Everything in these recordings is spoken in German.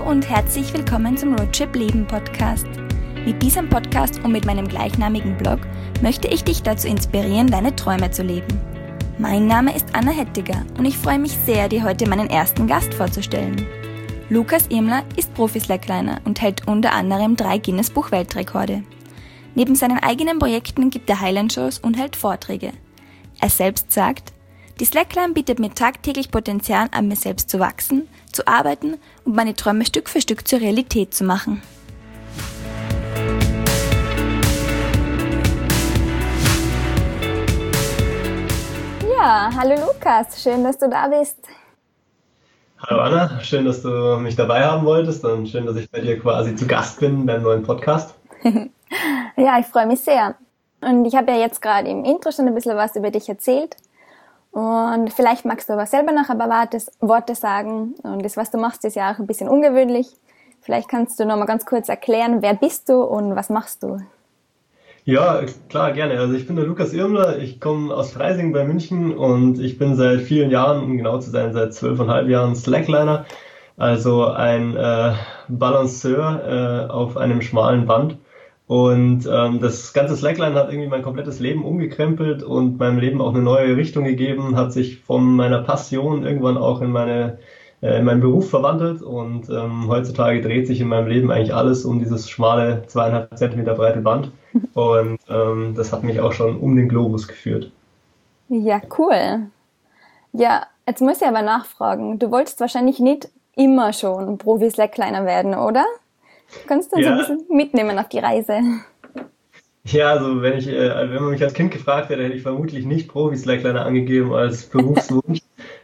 und herzlich willkommen zum Roadtrip Leben Podcast. Mit diesem Podcast und mit meinem gleichnamigen Blog möchte ich dich dazu inspirieren, deine Träume zu leben. Mein Name ist Anna Hettiger und ich freue mich sehr, dir heute meinen ersten Gast vorzustellen. Lukas Irmler ist Profi-Slackliner und hält unter anderem 3 Guinness-Buch-Weltrekorde. Neben seinen eigenen Projekten gibt er Highland-Shows und hält Vorträge. Er selbst sagt, die Slackline bietet mir tagtäglich Potenzial, an mir selbst zu wachsen, zu arbeiten und meine Träume Stück für Stück zur Realität zu machen. Ja, hallo Lukas, schön, dass du da bist. Hallo Anna, schön, dass du mich dabei haben wolltest und schön, dass ich bei dir quasi zu Gast bin beim neuen Podcast. Ja, ich freue mich sehr. Und ich habe ja jetzt gerade im Intro schon ein bisschen was über dich erzählt. Und vielleicht magst du aber selber noch ein paar Worte sagen. Und das, was du machst, ist ja auch ein bisschen ungewöhnlich. Vielleicht kannst du noch mal ganz kurz erklären, wer bist du und was machst du? Ja, klar, gerne. Also ich bin der Lukas Irmler, ich komme aus Freising bei München und ich bin seit vielen Jahren, um genau zu sein, seit 12,5 Jahren Slackliner. Also ein Balanceur auf einem schmalen Band. Und das ganze Slackline hat irgendwie mein komplettes Leben umgekrempelt und meinem Leben auch eine neue Richtung gegeben, hat sich von meiner Passion irgendwann auch in meinen Beruf verwandelt und heutzutage dreht sich in meinem Leben eigentlich alles um dieses schmale 2,5 Zentimeter breite Band und das hat mich auch schon um den Globus geführt. Ja, cool. Ja, jetzt muss ich aber nachfragen, du wolltest wahrscheinlich nicht immer schon Profi-Slackliner werden, oder? Kannst du uns ein bisschen mitnehmen auf die Reise? Ja, also wenn man mich als Kind gefragt hätte, hätte ich vermutlich nicht Profi-Slackliner angegeben als Berufswunsch.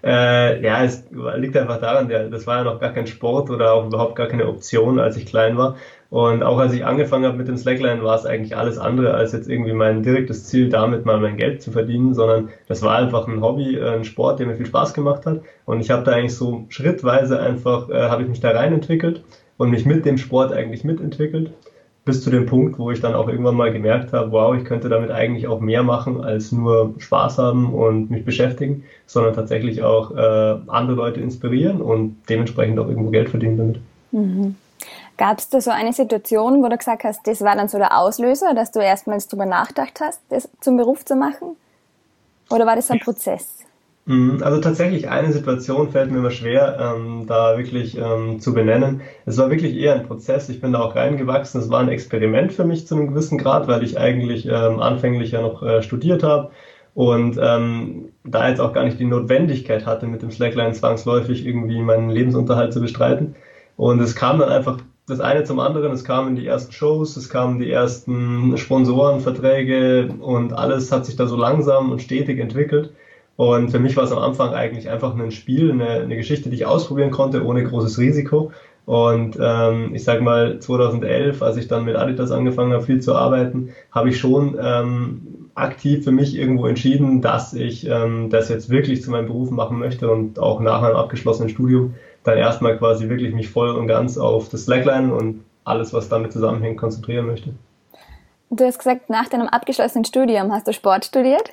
Es liegt einfach daran, das war ja noch gar kein Sport oder auch überhaupt gar keine Option, als ich klein war. Und auch als ich angefangen habe mit dem Slackline, war es eigentlich alles andere als jetzt irgendwie mein direktes Ziel, damit mal mein Geld zu verdienen, sondern das war einfach ein Hobby, ein Sport, der mir viel Spaß gemacht hat. Und ich habe da eigentlich so schrittweise einfach, habe ich mich da rein entwickelt und mich mit dem Sport eigentlich mitentwickelt, bis zu dem Punkt, wo ich dann auch irgendwann mal gemerkt habe, wow, ich könnte damit eigentlich auch mehr machen, als nur Spaß haben und mich beschäftigen, sondern tatsächlich auch andere Leute inspirieren und dementsprechend auch irgendwo Geld verdienen damit. Mhm. Gab es da so eine Situation, wo du gesagt hast, das war dann so der Auslöser, dass du erstmals drüber nachgedacht hast, das zum Beruf zu machen? Oder war das ein Prozess? Also tatsächlich eine Situation fällt mir immer schwer, da wirklich zu benennen. Es war wirklich eher ein Prozess. Ich bin da auch reingewachsen. Es war ein Experiment für mich zu einem gewissen Grad, weil ich eigentlich anfänglich ja noch studiert habe und da jetzt auch gar nicht die Notwendigkeit hatte, mit dem Slackline zwangsläufig irgendwie meinen Lebensunterhalt zu bestreiten. Und es kam dann einfach das eine zum anderen. Es kamen die ersten Shows, es kamen die ersten Sponsorenverträge und alles hat sich da so langsam und stetig entwickelt. Und für mich war es am Anfang eigentlich einfach ein Spiel, eine Geschichte, die ich ausprobieren konnte, ohne großes Risiko. Und ich sag mal 2011, als ich dann mit Adidas angefangen habe, viel zu arbeiten, habe ich schon aktiv für mich irgendwo entschieden, dass ich das jetzt wirklich zu meinem Beruf machen möchte und auch nach meinem abgeschlossenen Studium dann erstmal quasi wirklich mich voll und ganz auf das Slackline und alles, was damit zusammenhängt, konzentrieren möchte. Du hast gesagt, nach deinem abgeschlossenen Studium hast du Sport studiert?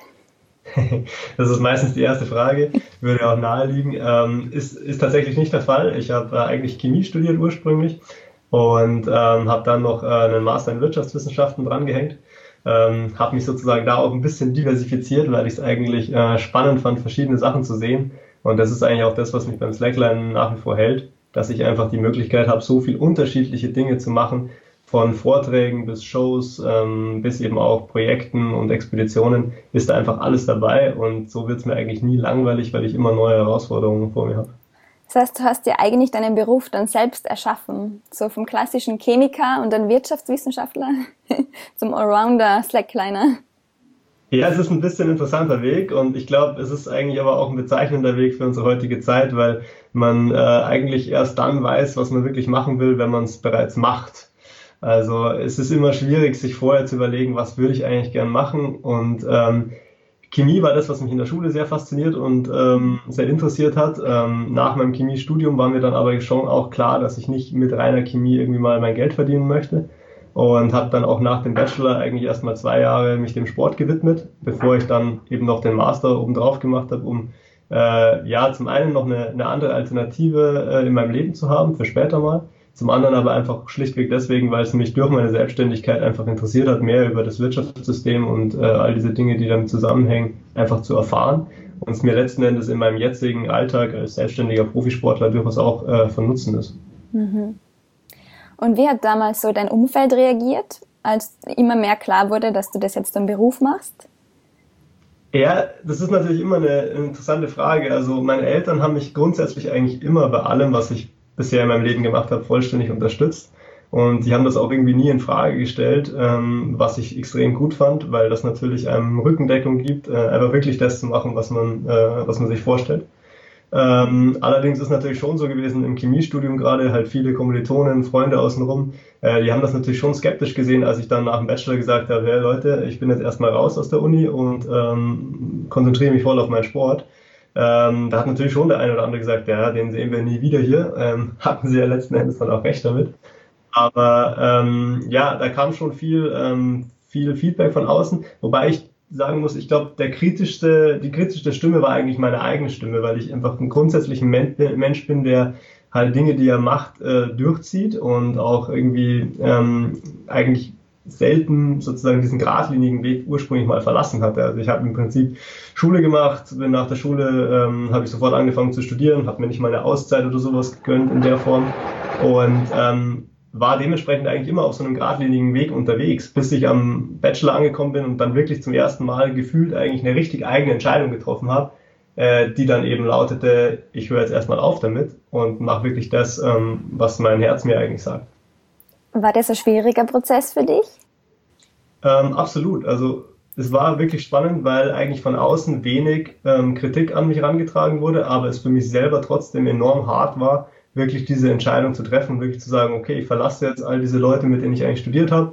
Das ist meistens die erste Frage, würde auch naheliegen. Ist tatsächlich nicht der Fall. Ich habe eigentlich Chemie studiert ursprünglich und habe dann noch einen Master in Wirtschaftswissenschaften drangehängt. Habe mich sozusagen da auch ein bisschen diversifiziert, weil ich es eigentlich spannend fand, verschiedene Sachen zu sehen. Und das ist eigentlich auch das, was mich beim Slackline nach wie vor hält, dass ich einfach die Möglichkeit habe, so viel unterschiedliche Dinge zu machen, von Vorträgen bis Shows, bis eben auch Projekten und Expeditionen, ist da einfach alles dabei und so wird es mir eigentlich nie langweilig, weil ich immer neue Herausforderungen vor mir habe. Das heißt, du hast dir eigentlich deinen Beruf dann selbst erschaffen, so vom klassischen Chemiker und dann Wirtschaftswissenschaftler zum Allrounder Slackliner. Ja, es ist ein bisschen ein interessanter Weg und ich glaube, es ist eigentlich aber auch ein bezeichnender Weg für unsere heutige Zeit, weil man eigentlich erst dann weiß, was man wirklich machen will, wenn man es bereits macht. Also es ist immer schwierig, sich vorher zu überlegen, was würde ich eigentlich gern machen. Und Chemie war das, was mich in der Schule sehr fasziniert und sehr interessiert hat. Nach meinem Chemiestudium war mir dann aber schon auch klar, dass ich nicht mit reiner Chemie irgendwie mal mein Geld verdienen möchte. Und habe dann auch nach dem Bachelor eigentlich erst mal 2 Jahre mich dem Sport gewidmet, bevor ich dann eben noch den Master obendrauf gemacht habe, um zum einen noch eine andere Alternative in meinem Leben zu haben, für später mal. Zum anderen aber einfach schlichtweg deswegen, weil es mich durch meine Selbstständigkeit einfach interessiert hat, mehr über das Wirtschaftssystem und all diese Dinge, die damit zusammenhängen, einfach zu erfahren und es mir letzten Endes in meinem jetzigen Alltag als selbstständiger Profisportler durchaus auch von Nutzen ist. Mhm. Und wie hat damals so dein Umfeld reagiert, als immer mehr klar wurde, dass du das jetzt zum Beruf machst? Ja, das ist natürlich immer eine interessante Frage. Also meine Eltern haben mich grundsätzlich eigentlich immer bei allem, was ich bisher in meinem Leben gemacht habe, vollständig unterstützt. Und die haben das auch irgendwie nie in Frage gestellt, was ich extrem gut fand, weil das natürlich einem Rückendeckung gibt, einfach wirklich das zu machen, was man sich vorstellt. Allerdings ist natürlich schon so gewesen, im Chemiestudium gerade halt viele Kommilitonen, Freunde außenrum, die haben das natürlich schon skeptisch gesehen, als ich dann nach dem Bachelor gesagt habe, hey Leute, ich bin jetzt erstmal raus aus der Uni und konzentriere mich voll auf meinen Sport. Da hat natürlich schon der eine oder andere gesagt, ja, den sehen wir nie wieder hier. Hatten sie ja letzten Endes dann auch recht damit. Aber ja, da kam schon viel Feedback von außen, wobei ich sagen muss, ich glaube, die kritischste Stimme war eigentlich meine eigene Stimme, weil ich einfach ein grundsätzlicher Mensch bin, der halt Dinge, die er macht, durchzieht und auch irgendwie eigentlich selten sozusagen diesen geradlinigen Weg ursprünglich mal verlassen hatte. Also ich habe im Prinzip Schule gemacht, bin nach der Schule habe ich sofort angefangen zu studieren, habe mir nicht mal eine Auszeit oder sowas gegönnt in der Form und war dementsprechend eigentlich immer auf so einem geradlinigen Weg unterwegs, bis ich am Bachelor angekommen bin und dann wirklich zum ersten Mal gefühlt eigentlich eine richtig eigene Entscheidung getroffen habe, die dann eben lautete, ich höre jetzt erstmal auf damit und mache wirklich das, was mein Herz mir eigentlich sagt. War das ein schwieriger Prozess für dich? Absolut. Also es war wirklich spannend, weil eigentlich von außen wenig Kritik an mich herangetragen wurde, aber es für mich selber trotzdem enorm hart war, wirklich diese Entscheidung zu treffen und wirklich zu sagen, okay, ich verlasse jetzt all diese Leute, mit denen ich eigentlich studiert habe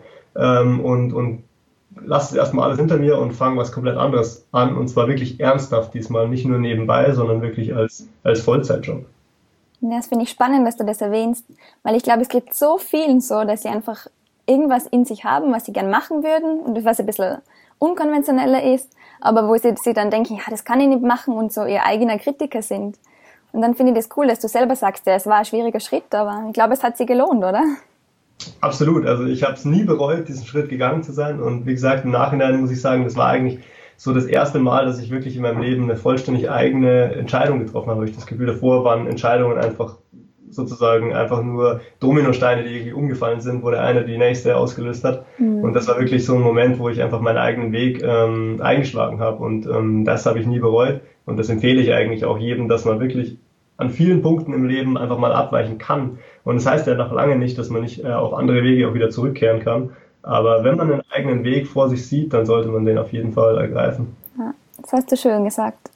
und lasse es erstmal alles hinter mir und fange was komplett anderes an und zwar wirklich ernsthaft diesmal, nicht nur nebenbei, sondern wirklich als Vollzeitjob. Ja, das finde ich spannend, dass du das erwähnst, weil ich glaube, es geht so vielen so, dass sie einfach irgendwas in sich haben, was sie gern machen würden und was ein bisschen unkonventioneller ist, aber wo sie dann denken, ja, das kann ich nicht machen und so ihr eigener Kritiker sind. Und dann finde ich das cool, dass du selber sagst, ja, es war ein schwieriger Schritt, aber ich glaube, es hat sich gelohnt, oder? Absolut. Also ich habe es nie bereut, diesen Schritt gegangen zu sein. Und wie gesagt, im Nachhinein muss ich sagen, das war eigentlich so das erste Mal, dass ich wirklich in meinem Leben eine vollständig eigene Entscheidung getroffen habe. Ich das Gefühl, davor waren Entscheidungen einfach sozusagen einfach nur Dominosteine, die irgendwie umgefallen sind, wo der eine die nächste ausgelöst hat. Mhm. Und das war wirklich so ein Moment, wo ich einfach meinen eigenen Weg eingeschlagen habe. Und das habe ich nie bereut. Und das empfehle ich eigentlich auch jedem, dass man wirklich an vielen Punkten im Leben einfach mal abweichen kann. Und das heißt ja noch lange nicht, dass man nicht auf andere Wege auch wieder zurückkehren kann. Aber wenn man einen eigenen Weg vor sich sieht, dann sollte man den auf jeden Fall ergreifen. Ja, das hast du schön gesagt.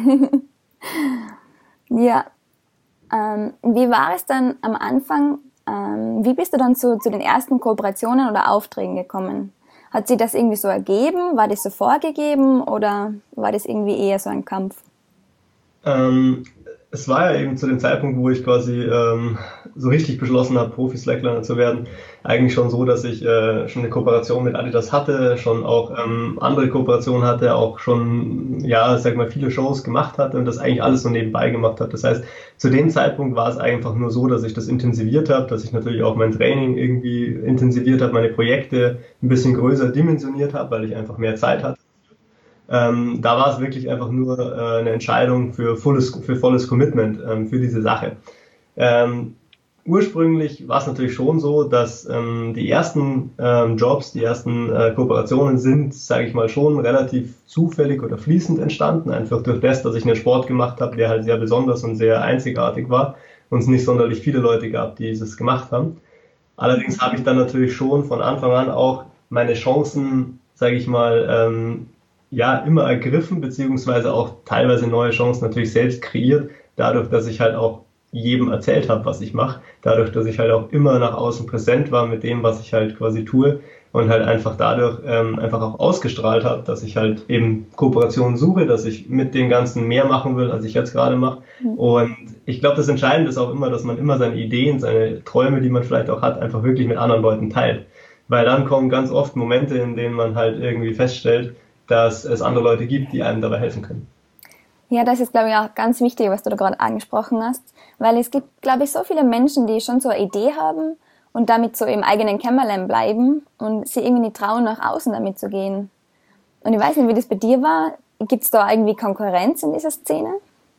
Ja. Wie war es dann am Anfang? Wie bist du dann zu den ersten Kooperationen oder Aufträgen gekommen? Hat sich das irgendwie so ergeben? War das so vorgegeben oder war das irgendwie eher so ein Kampf? Es war ja eben zu dem Zeitpunkt, wo ich quasi so richtig beschlossen habe, Profi-Slackliner zu werden, eigentlich schon so, dass ich schon eine Kooperation mit Adidas hatte, schon auch andere Kooperationen hatte, auch schon, ja, sag mal, viele Shows gemacht hatte und das eigentlich alles so nebenbei gemacht habe. Das heißt, zu dem Zeitpunkt war es einfach nur so, dass ich das intensiviert habe, dass ich natürlich auch mein Training irgendwie intensiviert habe, meine Projekte ein bisschen größer dimensioniert habe, weil ich einfach mehr Zeit hatte. Da war es wirklich einfach nur eine Entscheidung für volles Commitment für diese Sache. Ursprünglich war es natürlich schon so, dass die ersten Jobs, die ersten Kooperationen sind, sage ich mal, schon relativ zufällig oder fließend entstanden, einfach durch das, dass ich einen Sport gemacht habe, der halt sehr besonders und sehr einzigartig war und es nicht sonderlich viele Leute gab, die es gemacht haben. Allerdings habe ich dann natürlich schon von Anfang an auch meine Chancen, sage ich mal, ja, immer ergriffen, beziehungsweise auch teilweise neue Chancen natürlich selbst kreiert, dadurch, dass ich halt auch jedem erzählt habe, was ich mache, dadurch, dass ich halt auch immer nach außen präsent war mit dem, was ich halt quasi tue und halt einfach dadurch einfach auch ausgestrahlt habe, dass ich halt eben Kooperationen suche, dass ich mit den Ganzen mehr machen will, als ich jetzt gerade mache. Und ich glaube, das Entscheidende ist auch immer, dass man immer seine Ideen, seine Träume, die man vielleicht auch hat, einfach wirklich mit anderen Leuten teilt. Weil dann kommen ganz oft Momente, in denen man halt irgendwie feststellt, dass es andere Leute gibt, die einem dabei helfen können. Ja, das ist, glaube ich, auch ganz wichtig, was du da gerade angesprochen hast, weil es gibt, glaube ich, so viele Menschen, die schon so eine Idee haben und damit so im eigenen Kämmerlein bleiben und sie irgendwie nicht trauen, nach außen damit zu gehen. Und ich weiß nicht, wie das bei dir war. Gibt es da irgendwie Konkurrenz in dieser Szene?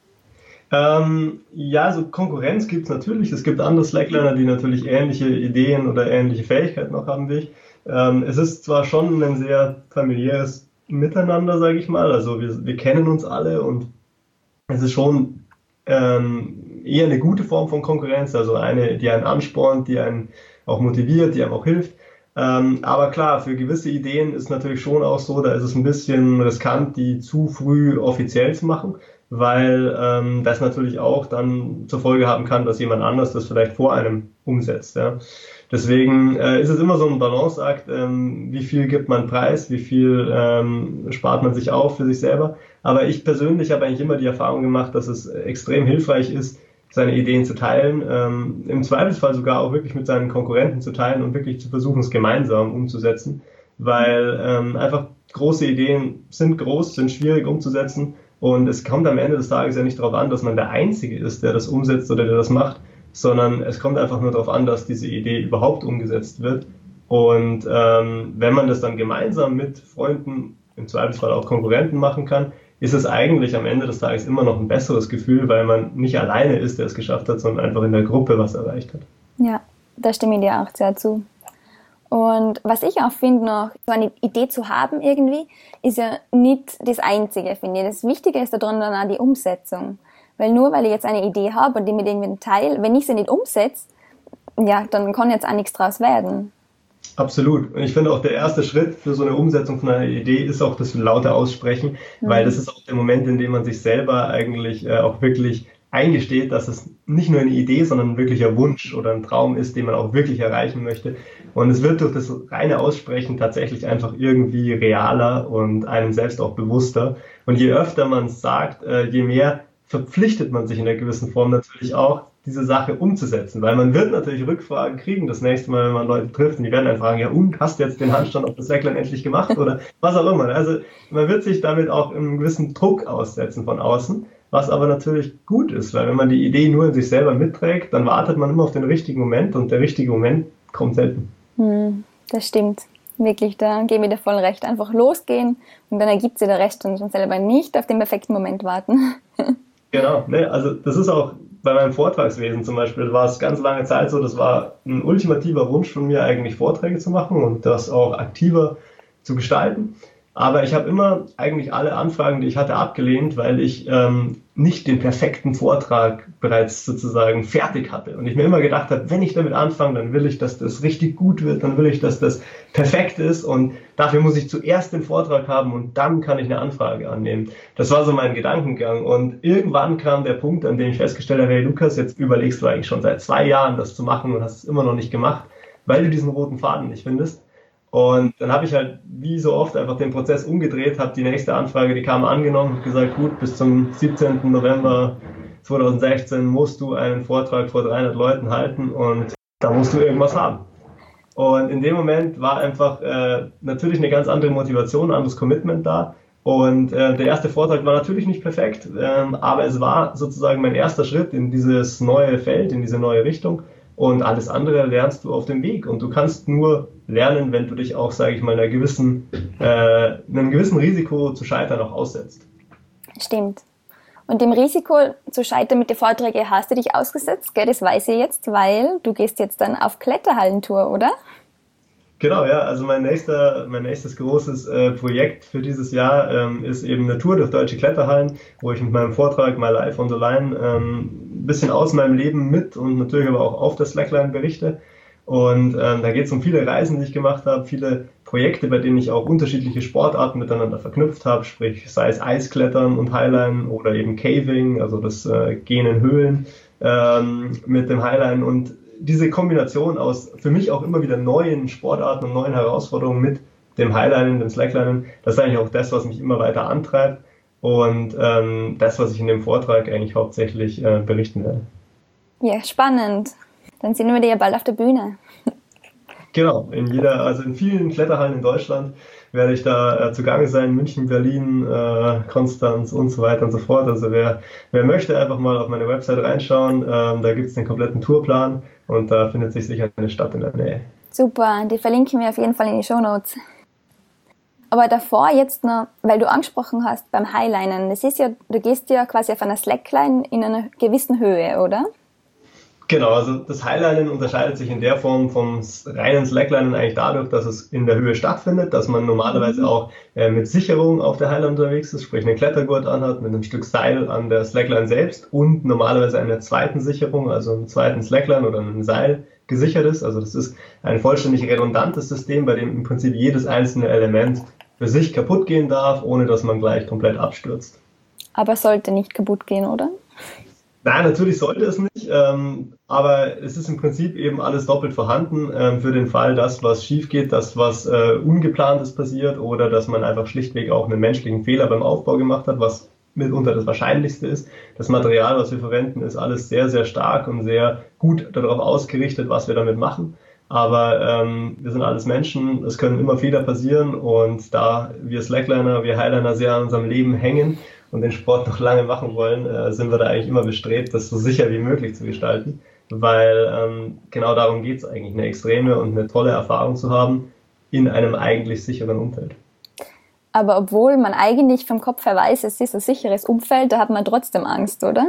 Ja, so Konkurrenz gibt es natürlich. Es gibt andere Slackliner, die natürlich ähnliche Ideen oder ähnliche Fähigkeiten noch haben wie ich. Es ist zwar schon ein sehr familiäres Miteinander, sage ich mal. Also wir kennen uns alle und es ist schon eher eine gute Form von Konkurrenz, also eine, die einen anspornt, die einen auch motiviert, die einem auch hilft. Aber klar, für gewisse Ideen ist natürlich schon auch so, da ist es ein bisschen riskant, die zu früh offiziell zu machen, weil das natürlich auch dann zur Folge haben kann, dass jemand anders das vielleicht vor einem umsetzt. Ja. Deswegen ist es immer so ein Balanceakt, wie viel gibt man preis, wie viel spart man sich auf für sich selber. Aber ich persönlich habe eigentlich immer die Erfahrung gemacht, dass es extrem hilfreich ist, seine Ideen zu teilen, im Zweifelsfall sogar auch wirklich mit seinen Konkurrenten zu teilen und wirklich zu versuchen, es gemeinsam umzusetzen, weil einfach große Ideen sind groß, sind schwierig umzusetzen und es kommt am Ende des Tages ja nicht darauf an, dass man der Einzige ist, der das umsetzt oder der das macht, sondern es kommt einfach nur darauf an, dass diese Idee überhaupt umgesetzt wird und wenn man das dann gemeinsam mit Freunden, im Zweifelsfall auch Konkurrenten machen kann, ist es eigentlich am Ende des Tages immer noch ein besseres Gefühl, weil man nicht alleine ist, der es geschafft hat, sondern einfach in der Gruppe was erreicht hat. Ja, da stimme ich dir auch sehr zu. Und was ich auch finde noch, so eine Idee zu haben irgendwie, ist ja nicht das Einzige, finde ich. Das Wichtige ist daran dann auch die Umsetzung. Weil nur weil ich jetzt eine Idee habe und die mit irgendjemandem teile, wenn ich sie nicht umsetze, ja, dann kann jetzt auch nichts draus werden. Absolut. Und ich finde auch der erste Schritt für so eine Umsetzung von einer Idee ist auch das laute Aussprechen, weil das ist auch der Moment, in dem man sich selber eigentlich auch wirklich eingesteht, dass es nicht nur eine Idee, sondern ein wirklicher Wunsch oder ein Traum ist, den man auch wirklich erreichen möchte. Und es wird durch das reine Aussprechen tatsächlich einfach irgendwie realer und einem selbst auch bewusster. Und je öfter man es sagt, je mehr verpflichtet man sich in einer gewissen Form natürlich auch, diese Sache umzusetzen, weil man wird natürlich Rückfragen kriegen das nächste Mal, wenn man Leute trifft und die werden dann fragen, ja und, hast du jetzt den Handstand auf das Slackline endlich gemacht oder was auch immer. Also man wird sich damit auch einen gewissen Druck aussetzen von außen, was aber natürlich gut ist, weil wenn man die Idee nur in sich selber mitträgt, dann wartet man immer auf den richtigen Moment und der richtige Moment kommt selten. Das stimmt. Wirklich, da gebe ich dir voll recht. Einfach losgehen und dann ergibt sich der Rest und schon selber nicht auf den perfekten Moment warten. Genau, ne, also das ist auch bei meinem Vortragswesen zum Beispiel, war es ganz lange Zeit so, das war ein ultimativer Wunsch von mir eigentlich Vorträge zu machen und das auch aktiver zu gestalten. Aber ich habe immer eigentlich alle Anfragen, die ich hatte, abgelehnt, weil ich nicht den perfekten Vortrag bereits sozusagen fertig hatte. Und ich mir immer gedacht habe, wenn ich damit anfange, dann will ich, dass das richtig gut wird, dann will ich, dass das perfekt ist und dafür muss ich zuerst den Vortrag haben und dann kann ich eine Anfrage annehmen. Das war so mein Gedankengang und irgendwann kam der Punkt, an dem ich festgestellt habe, hey Lukas, jetzt überlegst du eigentlich schon seit 2 Jahren das zu machen und hast es immer noch nicht gemacht, weil du diesen roten Faden nicht findest. Und dann habe ich halt wie so oft einfach den Prozess umgedreht, habe die nächste Anfrage, die kam, angenommen und gesagt, gut, bis zum 17. November 2016 musst du einen Vortrag vor 300 Leuten halten und da musst du irgendwas haben. Und in dem Moment war einfach natürlich eine ganz andere Motivation, ein anderes Commitment da. Und der erste Vortrag war natürlich nicht perfekt, aber es war sozusagen mein erster Schritt in dieses neue Feld, in diese neue Richtung. Und alles andere lernst du auf dem Weg. Und du kannst nur lernen, wenn du dich auch, sage ich mal, einem gewissen Risiko zu scheitern auch aussetzt. Stimmt. Und dem Risiko zu scheitern mit den Vorträgen hast du dich ausgesetzt, gell? Das weiß ich jetzt, weil du gehst jetzt dann auf Kletterhallentour, oder? Genau, ja. Also mein nächstes großes Projekt für dieses Jahr ist eben eine Tour durch deutsche Kletterhallen, wo ich mit meinem Vortrag My Life on the Line ein bisschen aus meinem Leben mit und natürlich aber auch auf der Slackline berichte. Und da geht es um viele Reisen, die ich gemacht habe, viele Projekte, bei denen ich auch unterschiedliche Sportarten miteinander verknüpft habe, sprich sei es Eisklettern und Highline oder eben Caving, also das Gehen in Höhlen mit dem Highline und diese Kombination aus für mich auch immer wieder neuen Sportarten und neuen Herausforderungen mit dem Highlinen, dem Slacklinen, das ist eigentlich auch das, was mich immer weiter antreibt und das, was ich in dem Vortrag eigentlich hauptsächlich berichten werde. Ja, spannend. Dann sehen wir dich ja bald auf der Bühne. Genau, also in vielen Kletterhallen in Deutschland werde ich da zugange sein, München, Berlin, Konstanz und so weiter und so fort. Also wer möchte, einfach mal auf meine Website reinschauen. Da gibt es den kompletten Tourplan und da findet sich sicher eine Stadt in der Nähe. Super, die verlinken wir auf jeden Fall in die Shownotes. Aber davor jetzt noch, weil du angesprochen hast beim Highlinen, das ist ja, du gehst ja quasi auf einer Slackline in einer gewissen Höhe, oder? Genau, also das Highlinen unterscheidet sich in der Form vom reinen Slacklinen eigentlich dadurch, dass es in der Höhe stattfindet, dass man normalerweise auch mit Sicherung auf der Highline unterwegs ist, sprich einen Klettergurt anhat, mit einem Stück Seil an der Slackline selbst und normalerweise einer zweiten Sicherung, also einem zweiten Slackline oder einem Seil gesichert ist. Also das ist ein vollständig redundantes System, bei dem im Prinzip jedes einzelne Element für sich kaputt gehen darf, ohne dass man gleich komplett abstürzt. Aber sollte nicht kaputt gehen, oder? Nein, natürlich sollte es nicht, aber es ist im Prinzip eben alles doppelt vorhanden für den Fall, dass was schief geht, dass was Ungeplantes passiert oder dass man einfach schlichtweg auch einen menschlichen Fehler beim Aufbau gemacht hat, was mitunter das Wahrscheinlichste ist. Das Material, was wir verwenden, ist alles sehr, sehr stark und sehr gut darauf ausgerichtet, was wir damit machen. Aber wir sind alles Menschen, es können immer Fehler passieren und da wir Slackliner, wir Highliner sehr an unserem Leben hängen und den Sport noch lange machen wollen, sind wir da eigentlich immer bestrebt, das so sicher wie möglich zu gestalten, weil genau darum geht es eigentlich, eine extreme und eine tolle Erfahrung zu haben in einem eigentlich sicheren Umfeld. Aber obwohl man eigentlich vom Kopf her weiß, es ist ein sicheres Umfeld, da hat man trotzdem Angst, oder?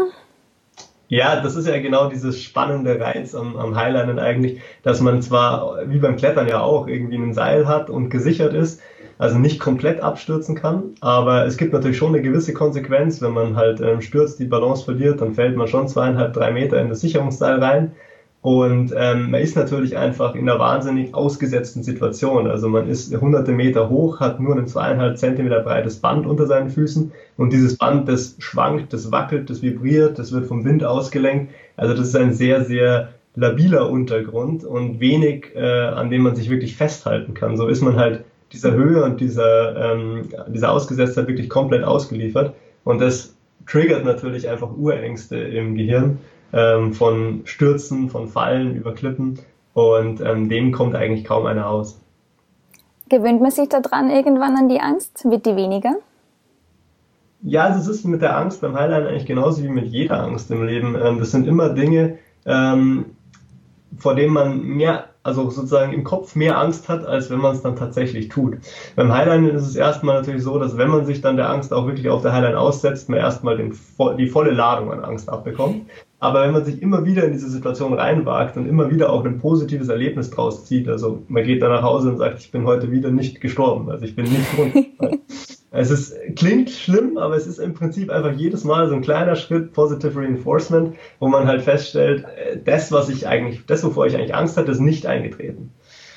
Ja, das ist ja genau dieses spannende Reiz am Highlinen eigentlich, dass man zwar, wie beim Klettern ja auch, irgendwie ein Seil hat und gesichert ist, also nicht komplett abstürzen kann, aber es gibt natürlich schon eine gewisse Konsequenz, wenn man halt stürzt, die Balance verliert, dann fällt man schon 2,5, 3 Meter in das Sicherungsseil rein und man ist natürlich einfach in einer wahnsinnig ausgesetzten Situation, also man ist hunderte Meter hoch, hat nur ein 2,5 Zentimeter breites Band unter seinen Füßen und dieses Band, das schwankt, das wackelt, das vibriert, das wird vom Wind ausgelenkt, also das ist ein sehr, sehr labiler Untergrund und wenig, an dem man sich wirklich festhalten kann, so ist man halt dieser Höhe und dieser Ausgesetztheit wirklich komplett ausgeliefert. Und das triggert natürlich einfach Urängste im Gehirn von Stürzen, von Fallen über Klippen. Und dem kommt eigentlich kaum einer aus. Gewöhnt man sich daran irgendwann an die Angst? Wird die weniger? Ja, also es ist mit der Angst beim Highlinen eigentlich genauso wie mit jeder Angst im Leben. Das sind immer Dinge, vor denen man also sozusagen im Kopf mehr Angst hat, als wenn man es dann tatsächlich tut. Beim Highlinen ist es erstmal natürlich so, dass wenn man sich dann der Angst auch wirklich auf der Highline aussetzt, man erstmal die volle Ladung an Angst abbekommt. Aber wenn man sich immer wieder in diese Situation reinwagt und immer wieder auch ein positives Erlebnis draus zieht, also man geht dann nach Hause und sagt, ich bin heute wieder nicht gestorben, also ich bin nicht runtergefallen. Klingt schlimm, aber es ist im Prinzip einfach jedes Mal so ein kleiner Schritt Positive Reinforcement, wo man halt feststellt, das, wovor ich eigentlich Angst hatte, ist nicht eingetreten.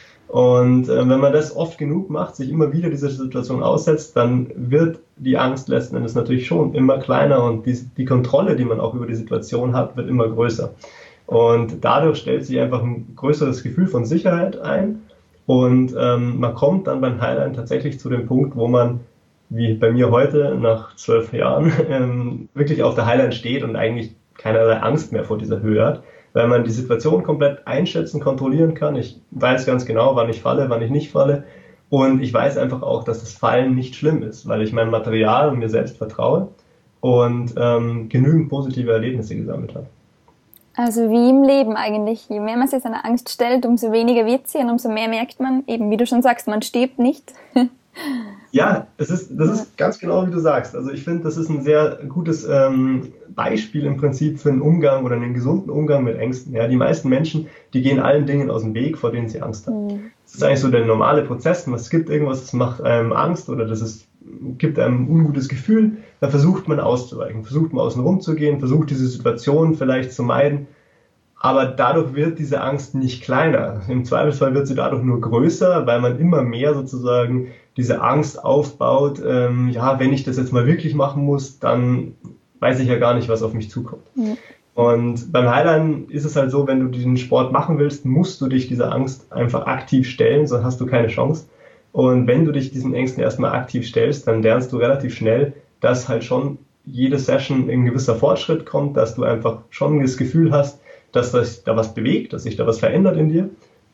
Und wenn man das oft genug macht, sich immer wieder dieser Situation aussetzt, dann wird die Angst letzten Endes natürlich schon immer kleiner und die Kontrolle, die man auch über die Situation hat, wird immer größer. Und dadurch stellt sich einfach ein größeres Gefühl von Sicherheit ein und man kommt dann beim Highline tatsächlich zu dem Punkt, wo man wie bei mir heute nach 12 Jahren wirklich auf der Highline steht und eigentlich keinerlei Angst mehr vor dieser Höhe hat, weil man die Situation komplett einschätzen, kontrollieren kann. Ich weiß ganz genau, wann ich falle, wann ich nicht falle und ich weiß einfach auch, dass das Fallen nicht schlimm ist, weil ich meinem Material und mir selbst vertraue und genügend positive Erlebnisse gesammelt habe. Also wie im Leben eigentlich. Je mehr man sich seiner Angst stellt, umso weniger wird sie und umso mehr merkt man, eben wie du schon sagst, man stirbt nicht. Ja, das ist ganz genau, wie du sagst. Also ich finde, das ist ein sehr gutes Beispiel im Prinzip für einen Umgang oder einen gesunden Umgang mit Ängsten. Ja, die meisten Menschen, die gehen allen Dingen aus dem Weg, vor denen sie Angst haben. Das ist eigentlich so der normale Prozess. Es gibt irgendwas, das macht einem Angst oder gibt einem ein ungutes Gefühl. Da versucht man auszuweichen, versucht man außen rum zu gehen, versucht diese Situation vielleicht zu meiden. Aber dadurch wird diese Angst nicht kleiner. Im Zweifelsfall wird sie dadurch nur größer, weil man immer mehr sozusagen diese Angst aufbaut. Wenn ich das jetzt mal wirklich machen muss, dann weiß ich ja gar nicht, was auf mich zukommt. Ja. Und beim Highlinen ist es halt so, wenn du diesen Sport machen willst, musst du dich dieser Angst einfach aktiv stellen, sonst hast du keine Chance. Und wenn du dich diesen Ängsten erstmal aktiv stellst, dann lernst du relativ schnell, dass halt schon jede Session ein gewisser Fortschritt kommt, dass du einfach schon das Gefühl hast, dass sich da was bewegt, dass sich da was verändert in dir.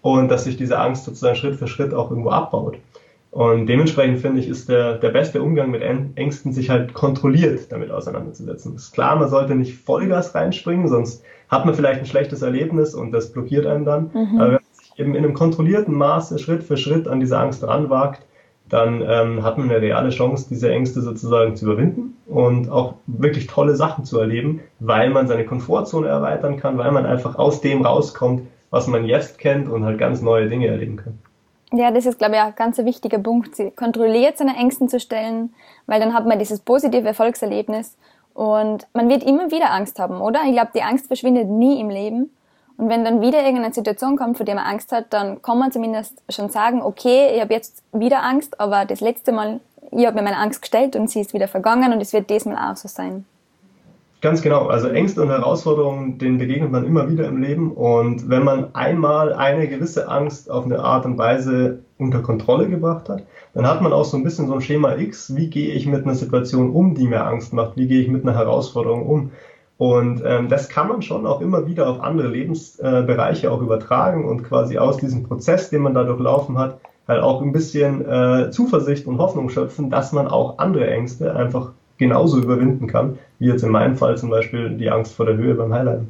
und dass sich diese Angst sozusagen Schritt für Schritt auch irgendwo abbaut. Und dementsprechend finde ich, ist der beste Umgang mit Ängsten, sich halt kontrolliert damit auseinanderzusetzen. Ist klar, man sollte nicht Vollgas reinspringen, sonst hat man vielleicht ein schlechtes Erlebnis und das blockiert einen dann. Aber wenn man sich eben in einem kontrollierten Maße Schritt für Schritt an diese Angst ranwagt, dann hat man eine reale Chance, diese Ängste sozusagen zu überwinden und auch wirklich tolle Sachen zu erleben, weil man seine Komfortzone erweitern kann, weil man einfach aus dem rauskommt, was man jetzt kennt und halt ganz neue Dinge erleben kann. Ja, das ist, glaube ich, ein ganz wichtiger Punkt, sie kontrolliert seine Ängsten zu stellen, weil dann hat man dieses positive Erfolgserlebnis und man wird immer wieder Angst haben, oder? Ich glaube, die Angst verschwindet nie im Leben. Und wenn dann wieder irgendeine Situation kommt, vor der man Angst hat, dann kann man zumindest schon sagen, okay, ich habe jetzt wieder Angst, aber das letzte Mal, ich habe mir meine Angst gestellt und sie ist wieder vergangen und es wird diesmal auch so sein. Ganz genau, also Ängste und Herausforderungen, denen begegnet man immer wieder im Leben und wenn man einmal eine gewisse Angst auf eine Art und Weise unter Kontrolle gebracht hat, dann hat man auch so ein bisschen so ein Schema X, wie gehe ich mit einer Situation um, die mir Angst macht, wie gehe ich mit einer Herausforderung um. Und das kann man schon auch immer wieder auf andere Lebensbereiche auch übertragen und quasi aus diesem Prozess, den man da durchlaufen hat, halt auch ein bisschen Zuversicht und Hoffnung schöpfen, dass man auch andere Ängste einfach genauso überwinden kann, wie jetzt in meinem Fall zum Beispiel die Angst vor der Höhe beim Highlighten.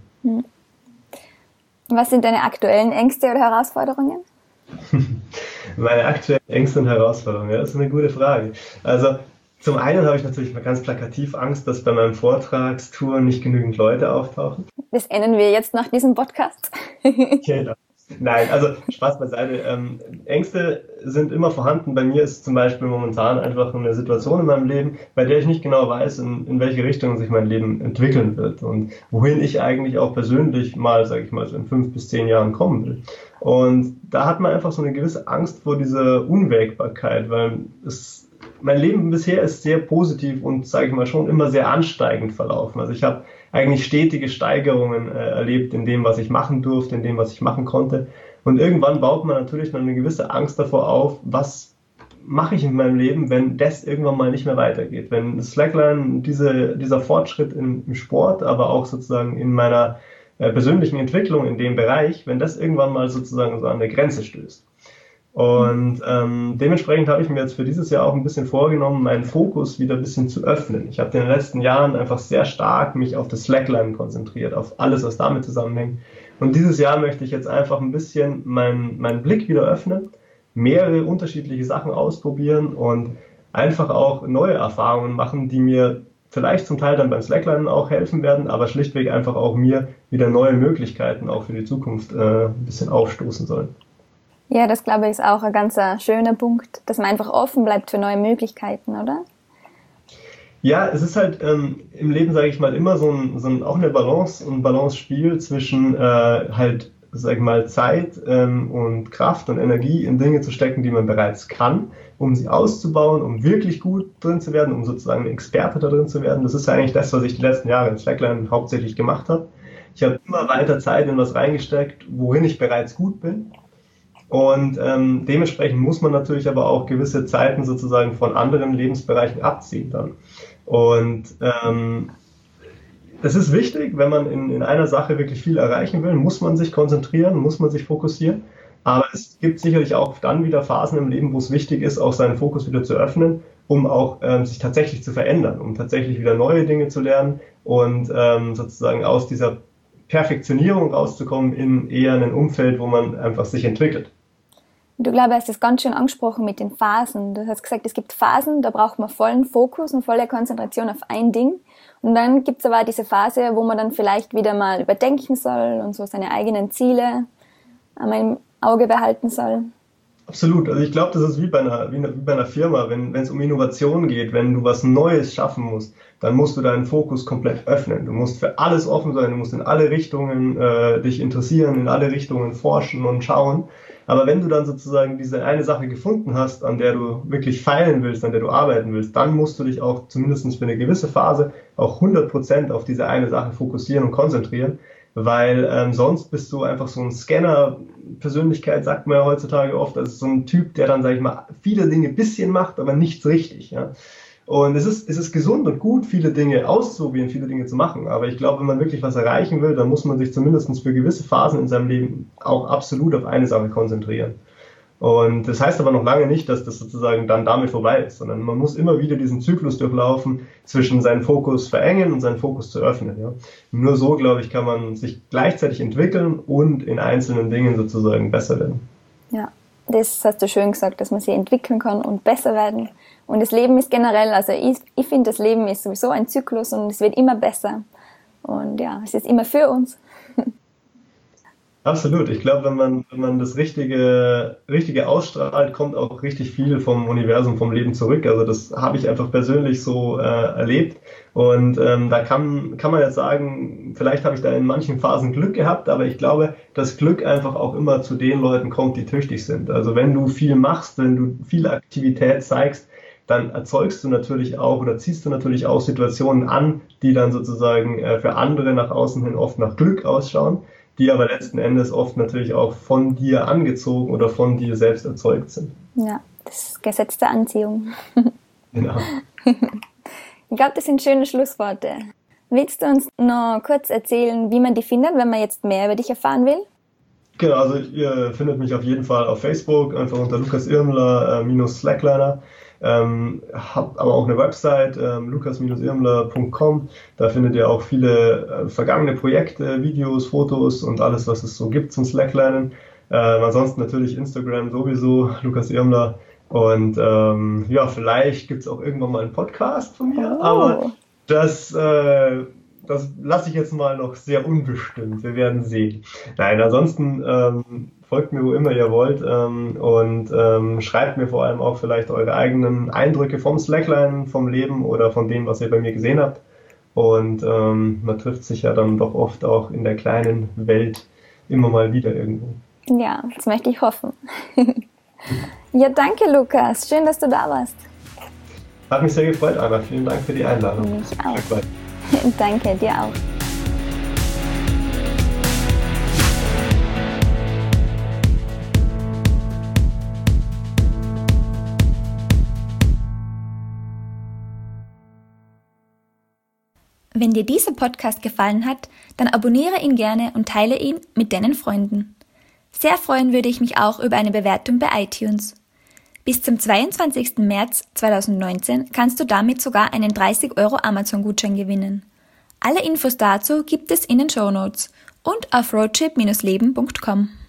Was sind deine aktuellen Ängste oder Herausforderungen? Meine aktuellen Ängste und Herausforderungen, ja, das ist eine gute Frage. Also zum einen habe ich natürlich mal ganz plakativ Angst, dass bei meinem Vortragstour nicht genügend Leute auftauchen. Das ändern wir jetzt nach diesem Podcast. Genau. Nein, also Spaß beiseite. Ängste sind immer vorhanden. Bei mir ist zum Beispiel momentan einfach eine Situation in meinem Leben, bei der ich nicht genau weiß, in welche Richtung sich mein Leben entwickeln wird und wohin ich eigentlich auch persönlich mal, sage ich mal, so in 5 bis 10 Jahren kommen will. Und da hat man einfach so eine gewisse Angst vor dieser Unwägbarkeit, weil mein Leben bisher ist sehr positiv und, sage ich mal, schon immer sehr ansteigend verlaufen. Also ich habe eigentlich stetige Steigerungen erlebt in dem, was ich machen durfte, in dem, was ich machen konnte. Und irgendwann baut man natürlich dann eine gewisse Angst davor auf, was mache ich in meinem Leben, wenn das irgendwann mal nicht mehr weitergeht. Wenn Slackline, dieser Fortschritt im Sport, aber auch sozusagen in meiner persönlichen Entwicklung in dem Bereich, wenn das irgendwann mal sozusagen so an eine Grenze stößt. Und dementsprechend habe ich mir jetzt für dieses Jahr auch ein bisschen vorgenommen, meinen Fokus wieder ein bisschen zu öffnen. Ich habe in den letzten Jahren einfach sehr stark mich auf das Slackline konzentriert, auf alles, was damit zusammenhängt. Und dieses Jahr möchte ich jetzt einfach ein bisschen meinen Blick wieder öffnen, mehrere unterschiedliche Sachen ausprobieren und einfach auch neue Erfahrungen machen, die mir vielleicht zum Teil dann beim Slackline auch helfen werden, aber schlichtweg einfach auch mir wieder neue Möglichkeiten auch für die Zukunft ein bisschen aufstoßen sollen. Ja, das glaube ich ist auch ein ganz schöner Punkt, dass man einfach offen bleibt für neue Möglichkeiten, oder? Ja, es ist halt im Leben, sage ich mal, immer so ein auch eine Balance, ein Balance-Spiel zwischen halt, sag ich mal, Zeit und Kraft und Energie in Dinge zu stecken, die man bereits kann, um sie auszubauen, um wirklich gut drin zu werden, um sozusagen ein Experte da drin zu werden. Das ist ja eigentlich das, was ich die letzten Jahre in Slackline hauptsächlich gemacht habe. Ich habe immer weiter Zeit in was reingesteckt, worin ich bereits gut bin. Und dementsprechend muss man natürlich aber auch gewisse Zeiten sozusagen von anderen Lebensbereichen abziehen dann. Und es ist wichtig, wenn man in einer Sache wirklich viel erreichen will, muss man sich konzentrieren, muss man sich fokussieren. Aber es gibt sicherlich auch dann wieder Phasen im Leben, wo es wichtig ist, auch seinen Fokus wieder zu öffnen, um auch sich tatsächlich zu verändern, um tatsächlich wieder neue Dinge zu lernen und sozusagen aus dieser Perfektionierung rauszukommen in eher ein Umfeld, wo man einfach sich entwickelt. Du glaube, hast das ganz schön angesprochen mit den Phasen. Du hast gesagt, es gibt Phasen, da braucht man vollen Fokus und volle Konzentration auf ein Ding. Und dann gibt es aber diese Phase, wo man dann vielleicht wieder mal überdenken soll und so seine eigenen Ziele einmal im Auge behalten soll. Absolut. Also ich glaube, das ist wie bei einer Firma, wenn es um Innovation geht, wenn du was Neues schaffen musst, dann musst du deinen Fokus komplett öffnen. Du musst für alles offen sein, du musst in alle Richtungen dich interessieren, in alle Richtungen forschen und schauen. Aber wenn du dann sozusagen diese eine Sache gefunden hast, an der du wirklich feilen willst, an der du arbeiten willst, dann musst du dich auch zumindest für eine gewisse Phase auch 100% auf diese eine Sache fokussieren und konzentrieren, weil sonst bist du einfach so ein Scanner-Persönlichkeit, sagt man ja heutzutage oft, das ist so ein Typ, der dann, sag ich mal, viele Dinge ein bisschen macht, aber nichts richtig. Ja? Und es ist gesund und gut, viele Dinge auszuprobieren, viele Dinge zu machen. Aber ich glaube, wenn man wirklich was erreichen will, dann muss man sich zumindest für gewisse Phasen in seinem Leben auch absolut auf eine Sache konzentrieren. Und das heißt aber noch lange nicht, dass das sozusagen dann damit vorbei ist, sondern man muss immer wieder diesen Zyklus durchlaufen, zwischen seinen Fokus verengen und seinen Fokus zu öffnen. Ja. Nur so, glaube ich, kann man sich gleichzeitig entwickeln und in einzelnen Dingen sozusagen besser werden. Ja, das hast du schön gesagt, dass man sich entwickeln kann und besser werden. Und das Leben ist generell, also ich finde, das Leben ist sowieso ein Zyklus und es wird immer besser. Und ja, es ist immer für uns. Absolut. Ich glaube, wenn man das Richtige ausstrahlt, kommt auch richtig viel vom Universum, vom Leben zurück. Also das habe ich einfach persönlich so erlebt. Und da kann man jetzt sagen, vielleicht habe ich da in manchen Phasen Glück gehabt, aber ich glaube, dass Glück einfach auch immer zu den Leuten kommt, die tüchtig sind. Also wenn du viel machst, wenn du viel Aktivität zeigst, dann erzeugst du natürlich auch oder ziehst du natürlich auch Situationen an, die dann sozusagen für andere nach außen hin oft nach Glück ausschauen, die aber letzten Endes oft natürlich auch von dir angezogen oder von dir selbst erzeugt sind. Ja, das Gesetz der Anziehung. Genau. Ich glaube, das sind schöne Schlussworte. Willst du uns noch kurz erzählen, wie man dich findet, wenn man jetzt mehr über dich erfahren will? Genau, also ihr findet mich auf jeden Fall auf Facebook, einfach unter Lukas Irmler -Slackliner. Hab aber auch eine Website, lukas-irmler.com. Da findet ihr auch viele vergangene Projekte, Videos, Fotos und alles, was es so gibt zum Slacklernen. Ansonsten natürlich Instagram sowieso, Lukas Irmler. Und ja, vielleicht gibt es auch irgendwann mal einen Podcast von mir, aber das lasse ich jetzt mal noch sehr unbestimmt. Wir werden sehen. Nein, ansonsten folgt mir, wo immer ihr wollt und schreibt mir vor allem auch vielleicht eure eigenen Eindrücke vom Slackline, vom Leben oder von dem, was ihr bei mir gesehen habt. Und man trifft sich ja dann doch oft auch in der kleinen Welt immer mal wieder irgendwo. Ja, das möchte ich hoffen. Ja, danke Lukas. Schön, dass du da warst. Hat mich sehr gefreut, Anna. Vielen Dank für die Einladung. Mich auch. Danke, dir auch. Wenn dir dieser Podcast gefallen hat, dann abonniere ihn gerne und teile ihn mit deinen Freunden. Sehr freuen würde ich mich auch über eine Bewertung bei iTunes. Bis zum 22. März 2019 kannst du damit sogar einen 30 € Amazon-Gutschein gewinnen. Alle Infos dazu gibt es in den Shownotes und auf roadtrip-leben.com.